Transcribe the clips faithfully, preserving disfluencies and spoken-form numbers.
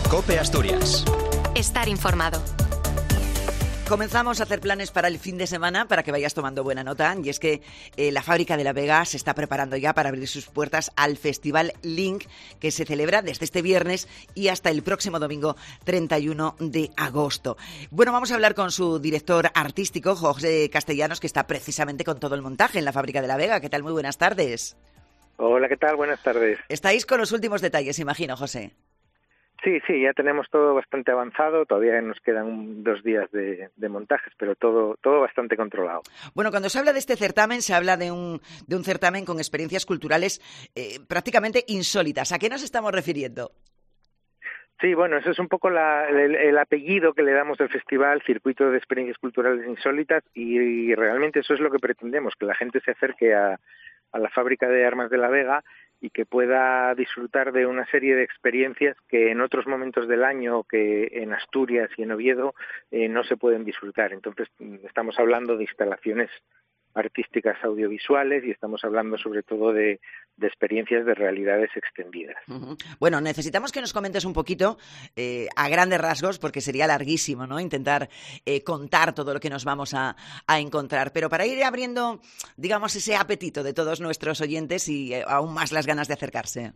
COPE Asturias. Estar informado. Comenzamos a hacer planes para el fin de semana para que vayas tomando buena nota, y es que eh, la Fábrica de la Vega se está preparando ya para abrir sus puertas al Festival Link, que se celebra desde este viernes y hasta el próximo domingo treinta y uno de agosto. Bueno, vamos a hablar con su director artístico, José Castellanos, que está precisamente con todo el montaje en la Fábrica de la Vega. ¿Qué tal? Muy buenas tardes. Hola, ¿qué tal? Buenas tardes. Estáis con los últimos detalles, imagino, José. Sí, sí, ya tenemos todo bastante avanzado, todavía nos quedan dos días de, de montajes, pero todo, todo bastante controlado. Bueno, cuando se habla de este certamen, se habla de un, de un certamen con experiencias culturales eh, prácticamente insólitas. ¿A qué nos estamos refiriendo? Sí, bueno, eso es un poco la, el, el apellido que le damos al festival, Circuito de Experiencias Culturales Insólitas, y, y realmente eso es lo que pretendemos, que la gente se acerque a, a la Fábrica de Armas de la Vega y que pueda disfrutar de una serie de experiencias que en otros momentos del año, que en Asturias y en Oviedo, eh, no se pueden disfrutar. Entonces, estamos hablando de instalaciones artísticas audiovisuales y estamos hablando sobre todo de, de experiencias de realidades extendidas. Uh-huh. Bueno, necesitamos que nos comentes un poquito eh, a grandes rasgos, porque sería larguísimo, ¿no?, intentar eh, contar todo lo que nos vamos a, a encontrar, pero para ir abriendo, digamos, ese apetito de todos nuestros oyentes y eh, aún más las ganas de acercarse.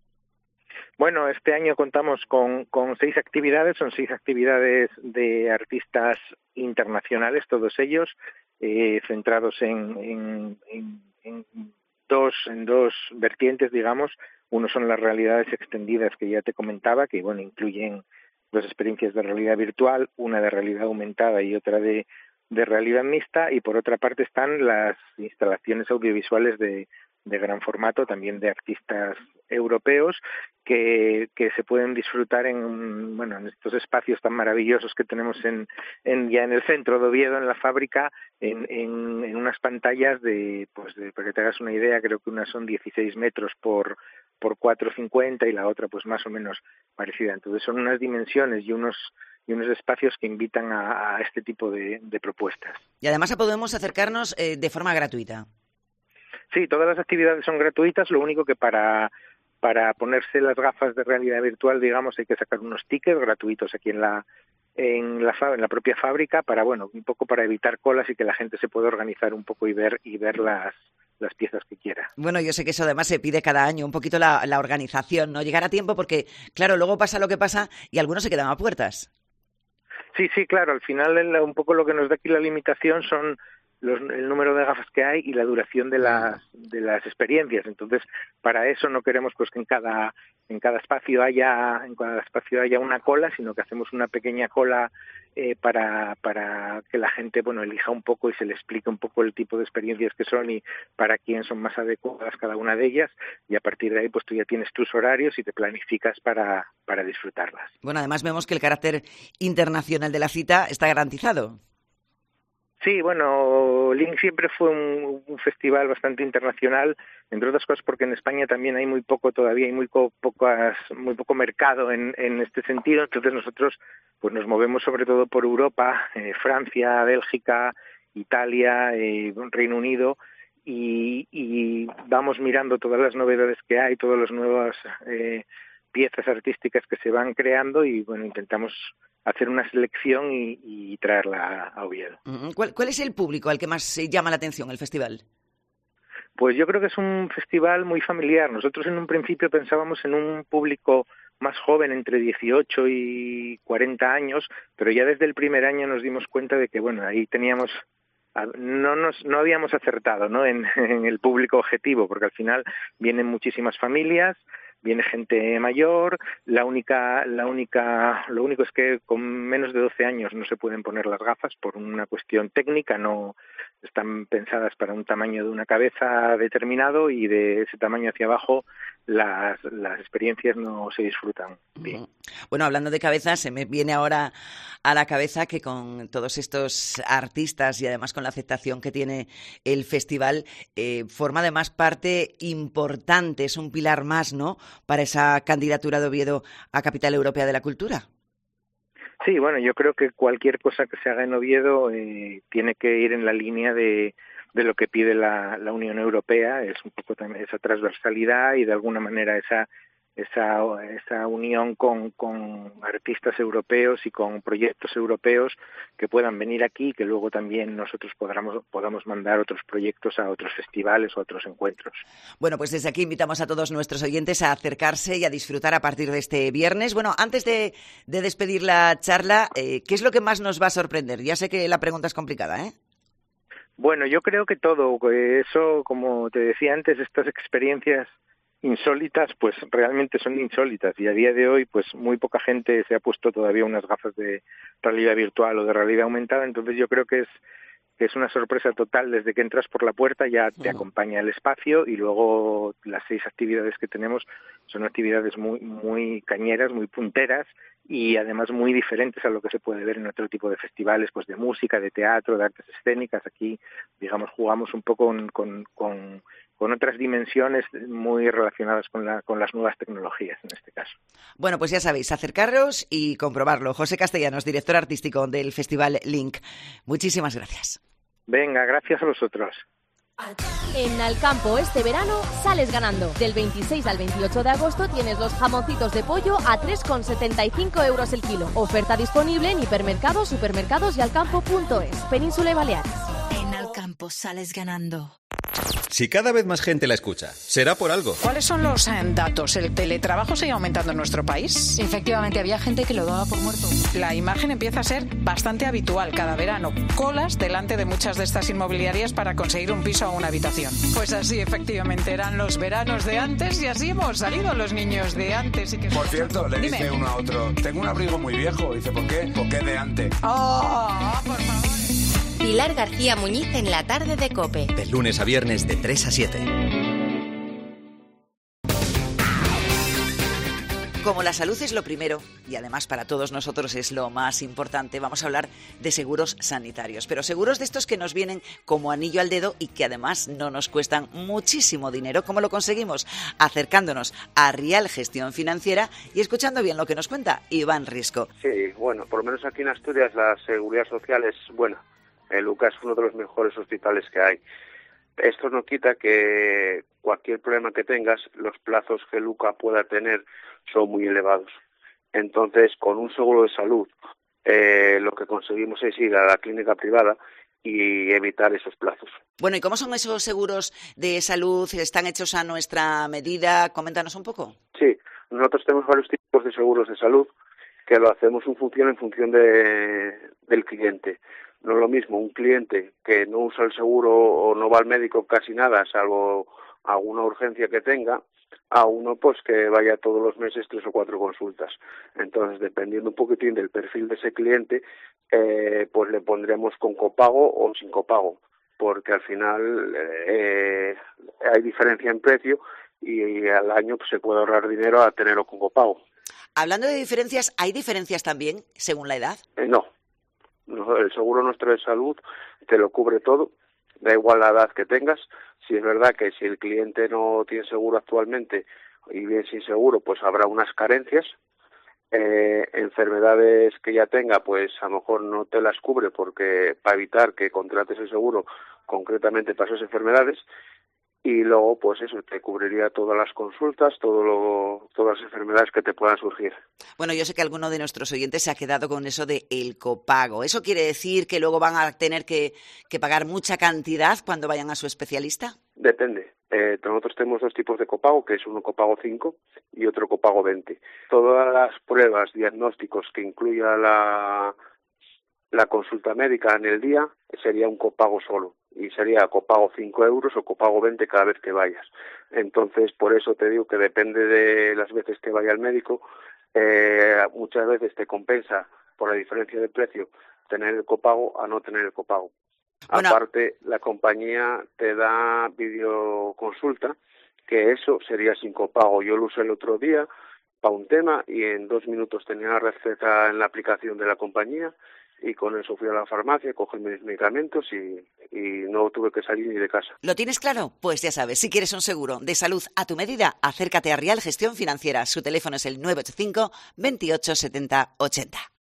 Bueno, este año contamos con, con seis actividades, son seis actividades de artistas internacionales, todos ellos, eh, centrados en, en, en, en, dos, en dos vertientes, digamos. Uno son las realidades extendidas que ya te comentaba, que bueno, incluyen dos experiencias de realidad virtual, una de realidad aumentada y otra de, de realidad mixta, y por otra parte están las instalaciones audiovisuales de de gran formato, también de artistas europeos, que, que se pueden disfrutar en, bueno, en estos espacios tan maravillosos que tenemos en, en ya en el centro de Oviedo, en la fábrica, en, en, en unas pantallas de, pues de, para que te hagas una idea, creo que unas son dieciséis metros por por cuatro cincuenta y la otra pues más o menos parecida. Entonces son unas dimensiones y unos y unos espacios que invitan a, a este tipo de, de propuestas. Y además podemos acercarnos eh, de forma gratuita. Sí, todas las actividades son gratuitas, lo único que para para ponerse las gafas de realidad virtual, digamos, hay que sacar unos tickets gratuitos aquí en la en la en la propia fábrica para, bueno, un poco para evitar colas y que la gente se pueda organizar un poco y ver y ver las las piezas que quiera. Bueno, yo sé que eso además se pide cada año, un poquito la, la organización, ¿no? Llegar a tiempo porque, claro, luego pasa lo que pasa y algunos se quedan a puertas. Sí, sí, claro, al final un poco lo que nos da aquí la limitación son Los, el número de gafas que hay y la duración de las de las experiencias. Entonces, para eso no queremos pues que en cada en cada espacio haya en cada espacio haya una cola, sino que hacemos una pequeña cola eh, para para que la gente bueno elija un poco y se le explique un poco el tipo de experiencias que son y para quién son más adecuadas cada una de ellas, y a partir de ahí pues tú ya tienes tus horarios y te planificas para para disfrutarlas. Bueno, además vemos que el carácter internacional de la cita está garantizado. Sí, bueno, Link siempre fue un, un festival bastante internacional, entre otras cosas porque en España también hay muy poco todavía, hay muy, co- pocas, muy poco mercado en, en este sentido, entonces nosotros pues nos movemos sobre todo por Europa, eh, Francia, Bélgica, Italia, eh, Reino Unido, y, y vamos mirando todas las novedades que hay, todas las nuevas eh, piezas artísticas que se van creando y bueno, intentamos hacer una selección y, y traerla a Oviedo. ¿Cuál, ¿Cuál es el público al que más se llama la atención el festival? Pues yo creo que es un festival muy familiar. Nosotros en un principio pensábamos en un público más joven, entre dieciocho y cuarenta años, pero ya desde el primer año nos dimos cuenta de que, bueno, ahí teníamos, no nos, no habíamos acertado, ¿no?, en, en el público objetivo, porque al final vienen muchísimas familias, viene gente mayor, la única, la única, lo único es que con menos de doce años no se pueden poner las gafas por una cuestión técnica, no están pensadas para un tamaño de una cabeza determinado y de ese tamaño hacia abajo las, las experiencias no se disfrutan bien. Bueno, hablando de cabezas, se me viene ahora a la cabeza que con todos estos artistas y además con la aceptación que tiene el festival, eh, forma además parte importante, es un pilar más, ¿no?, para esa candidatura de Oviedo a Capital Europea de la Cultura. Sí, bueno, yo creo que cualquier cosa que se haga en Oviedo eh, tiene que ir en la línea de, de lo que pide la, la Unión Europea, es un poco también esa transversalidad y de alguna manera esa esa, esa unión con, con artistas europeos y con proyectos europeos que puedan venir aquí y que luego también nosotros podamos, podamos mandar otros proyectos a otros festivales o a otros encuentros. Bueno, pues desde aquí invitamos a todos nuestros oyentes a acercarse y a disfrutar a partir de este viernes. Bueno, antes de, de despedir la charla, eh, ¿qué es lo que más nos va a sorprender? Ya sé que la pregunta es complicada, ¿eh? Bueno, yo creo que todo, eso, como te decía antes, estas experiencias insólitas, pues realmente son insólitas y a día de hoy, pues muy poca gente se ha puesto todavía unas gafas de realidad virtual o de realidad aumentada, entonces yo creo que es que es una sorpresa total. Desde que entras por la puerta ya te acompaña el espacio y luego las seis actividades que tenemos son actividades muy muy cañeras, muy punteras y además muy diferentes a lo que se puede ver en otro tipo de festivales, pues de música, de teatro, de artes escénicas. Aquí, digamos, jugamos un poco con, con, con, con otras dimensiones muy relacionadas con, la, con las nuevas tecnologías, en este caso. Bueno, pues ya sabéis, acercaros y comprobarlo. José Castellanos, director artístico del Festival Link. Muchísimas gracias. Venga, gracias a vosotros. En Alcampo este verano sales ganando. Del veintiséis al veintiocho de agosto tienes los jamoncitos de pollo a tres con setenta y cinco euros el kilo. Oferta disponible en hipermercados, supermercados y alcampo punto es. Península y Baleares. En Alcampo sales ganando. Si cada vez más gente la escucha, será por algo. ¿Cuáles son los eh, datos? ¿El teletrabajo sigue aumentando en nuestro país? Efectivamente, había gente que lo daba por muerto. La imagen empieza a ser bastante habitual cada verano. Colas delante de muchas de estas inmobiliarias para conseguir un piso o una habitación. Pues así, efectivamente, eran los veranos de antes y así hemos salido los niños de antes. Y que... Por cierto, le Dime. dice uno a otro, tengo un abrigo muy viejo. Dice, ¿por qué? Porque es de antes. ¡Oh, por favor! Pilar García Muñiz en la tarde de COPE. De lunes a viernes de tres a siete. Como la salud es lo primero y además para todos nosotros es lo más importante, vamos a hablar de seguros sanitarios, pero seguros de estos que nos vienen como anillo al dedo y que además no nos cuestan muchísimo dinero. ¿Cómo lo conseguimos? Acercándonos a Rial Gestión Financiera y escuchando bien lo que nos cuenta Iván Risco. Sí, bueno, por lo menos aquí en Asturias la seguridad social es buena. El Lucas es uno de los mejores hospitales que hay. Esto no quita que cualquier problema que tengas, los plazos que Luca pueda tener son muy elevados. Entonces, con un seguro de salud, eh, lo que conseguimos es ir a la clínica privada y evitar esos plazos. Bueno, ¿y cómo son esos seguros de salud? ¿Están hechos a nuestra medida? Coméntanos un poco. Sí, nosotros tenemos varios tipos de seguros de salud que lo hacemos en función en función de, del cliente. No es lo mismo un cliente que no usa el seguro o no va al médico casi nada, salvo alguna urgencia que tenga, a uno pues que vaya todos los meses tres o cuatro consultas. Entonces, dependiendo un poquitín del perfil de ese cliente, eh, pues le pondremos con copago o sin copago, porque al final eh, hay diferencia en precio y al año pues, se puede ahorrar dinero a tenerlo con copago. Hablando de diferencias, ¿hay diferencias también según la edad? Eh, no. No, el seguro nuestro de salud te lo cubre todo, da igual la edad que tengas. Si es verdad que si el cliente no tiene seguro actualmente y bien sin seguro, pues habrá unas carencias. Eh, enfermedades que ya tenga, pues a lo mejor no te las cubre porque para evitar que contrates el seguro concretamente para esas enfermedades. Y luego, pues eso, te cubriría todas las consultas, todo lo, todas las enfermedades que te puedan surgir. Bueno, yo sé que alguno de nuestros oyentes se ha quedado con eso de el copago. ¿Eso quiere decir que luego van a tener que, que pagar mucha cantidad cuando vayan a su especialista? Depende. Eh, nosotros tenemos dos tipos de copago, que es uno copago cinco y otro copago veinte. Todas las pruebas, diagnósticos que incluya la, la consulta médica en el día, sería un copago solo. Y sería copago cinco euros o copago veinte cada vez que vayas. Entonces, por eso te digo que depende de las veces que vaya al médico, eh, muchas veces te compensa por la diferencia de precio tener el copago a no tener el copago. Bueno. Aparte, la compañía te da videoconsulta, que eso sería sin copago. Yo lo usé el otro día para un tema y en dos minutos tenía la receta en la aplicación de la compañía. Y con eso fui a la farmacia, cogí mis medicamentos y, y no tuve que salir ni de casa. ¿Lo tienes claro? Pues ya sabes, si quieres un seguro de salud a tu medida, acércate a Rial Gestión Financiera. Su teléfono es el nueve ocho cinco, veintiocho, setenta, ochenta.